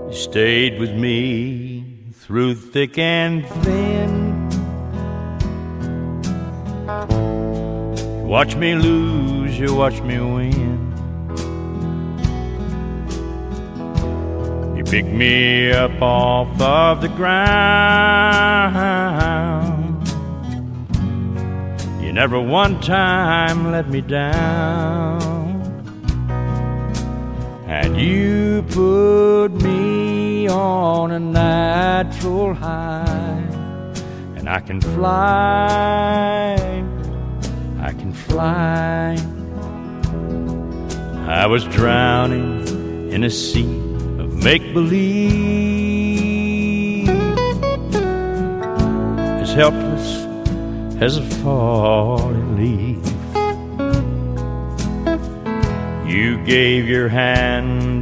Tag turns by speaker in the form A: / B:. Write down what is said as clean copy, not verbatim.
A: You stayed with me through thick and thin. You watch me lose, you watch me win. You pick me up off of the ground. You never one time let me down. And you put me on a natural high. And I can fly, I can fly. I was drowning in a sea of make-believe, as helpless as a falling leaf. You gave your hand